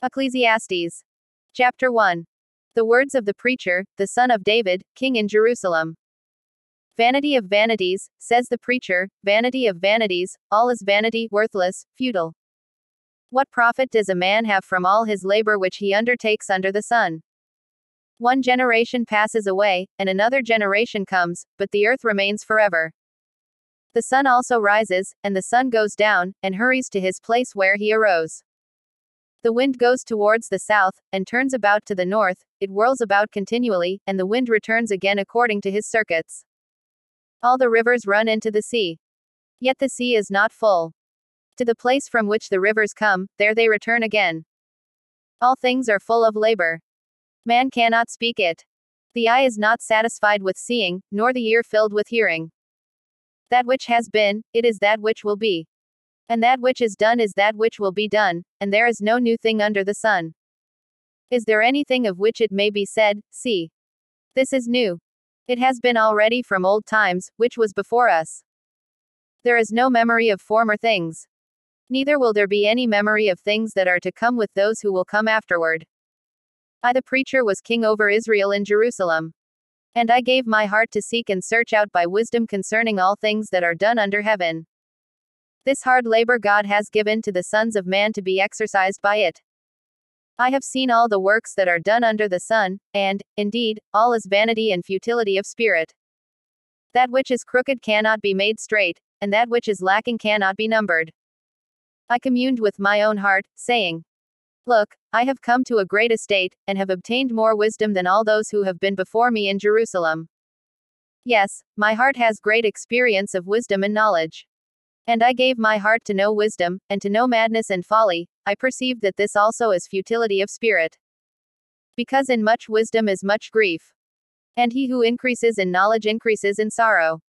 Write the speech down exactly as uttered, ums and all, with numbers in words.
Ecclesiastes. Chapter one. The words of the preacher, the son of David, king in Jerusalem. Vanity of vanities, says the preacher, vanity of vanities, all is vanity, worthless, futile. What profit does a man have from all his labor which he undertakes under the sun? One generation passes away, and another generation comes, but the earth remains forever. The sun also rises, and the sun goes down, and hurries to his place where he arose. The wind goes towards the south, and turns about to the north, it whirls about continually, and the wind returns again according to his circuits. All the rivers run into the sea. Yet the sea is not full. To the place from which the rivers come, there they return again. All things are full of labor. Man cannot speak it. The eye is not satisfied with seeing, nor the ear filled with hearing. That which has been, it is that which will be. And that which is done is that which will be done, and there is no new thing under the sun. Is there anything of which it may be said, see, this is new? It has been already from old times, which was before us. There is no memory of former things. Neither will there be any memory of things that are to come with those who will come afterward. I the preacher was king over Israel in Jerusalem. And I gave my heart to seek and search out by wisdom concerning all things that are done under heaven. This hard labor God has given to the sons of man to be exercised by it. I have seen all the works that are done under the sun, and, indeed, all is vanity and futility of spirit. That which is crooked cannot be made straight, and that which is lacking cannot be numbered. I communed with my own heart, saying, Look, I have come to a great estate, and have obtained more wisdom than all those who have been before me in Jerusalem. Yes, my heart has great experience of wisdom and knowledge. And I gave my heart to know wisdom, and to know madness and folly. I perceived that this also is futility of spirit. Because in much wisdom is much grief. And he who increases in knowledge increases in sorrow.